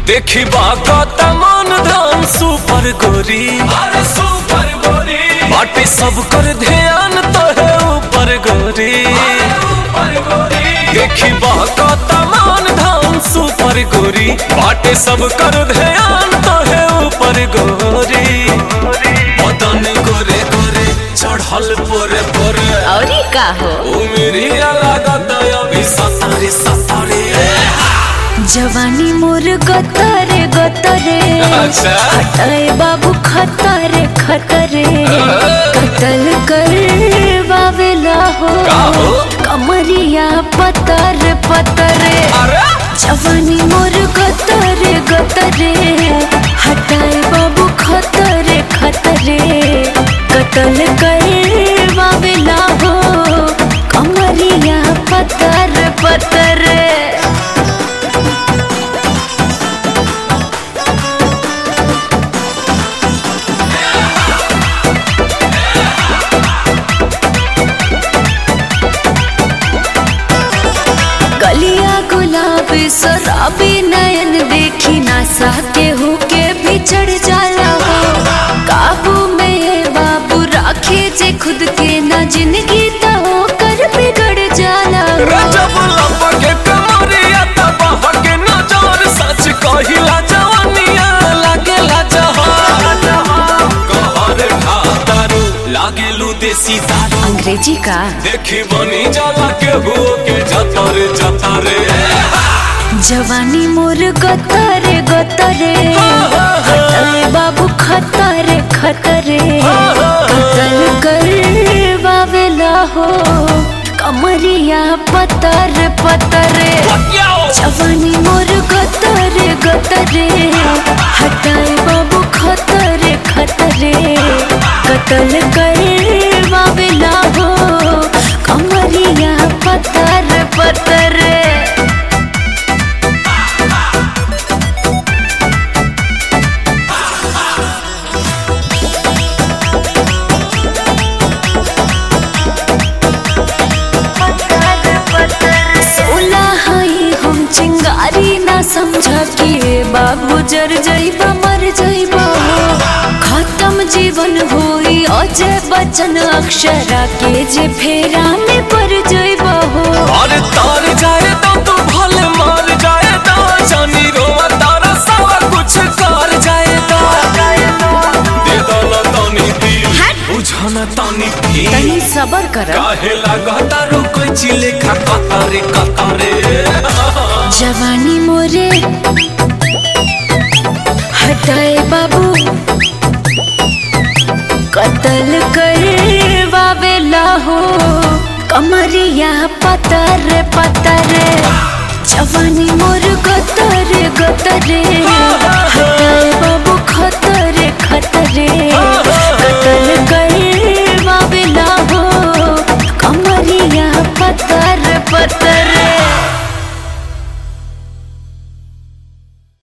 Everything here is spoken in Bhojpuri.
देखी बात मन धान सुपर गोरी, अरे सुपर गोरी बाटे सब कर ध्यान तो है ऊपर गोरी, ऊपर गोरी देखी बात मन धान सुपर गोरी बाटे सब कर ध्यान तो है ऊपर गोरी। बदन गोरे गोरे चढ़ल पोरे पोरे और का हो मेरी लागत अभी सतारे सतारे जवानी मोर गतरे गतरे अच्छा हटाए बाबू खतरे खतरे कतल कर बावेला हो कमरिया पतर पतरे जवानी मोर गतरे गतरे हटाए बाबू खतरे खतरे कतल कर बावेला हो कमरिया पतर पतरे। गलिया गुलाबी शराबी नयन देखी नासा के हो के भी चढ़ जाला हो काबू में बाबू राखे जे खुद के ना जिंदगी तो हो कर बिगड़ जाला जब लपके कमरिया तब हके नजर सच कहिला जवानिया लागेला जहान कहर खातारू लागेलू देसी दारू अंग्रेजी का देखी बनी जाला के हो के जतरे जतरे जवानी मोर गतरे गतरे हटाए बाबू खतरे खतरे कतल कर बावेला हो कमरिया पतर पतरे जवानी मोर गतरे गतरे हटाए बाबू खतरे खतरे कतल कर बावेला हो कमरिया पतर पतरे। चिंगारी ना समझा कि बाबू जर जाइबा मर जाइबा खत्म जीवन होई अजय बच्चन अक्षरा के जे फेरा में पड़ जाइबा हो अरे तार जाए तो तू भले मार जाए तो जानी रोवा तारा सारा कुछ कर जाए तो दे दो ना तानी दिल बुझाना तानी भी तनी सबर कर काहे लागता रो कोई चिले खा कतारे कतारे जवानी मोरे हटाए बाबू कतल कर बावेला हो कमरिया पतर पतरे जवानी मोर गतरे गतरे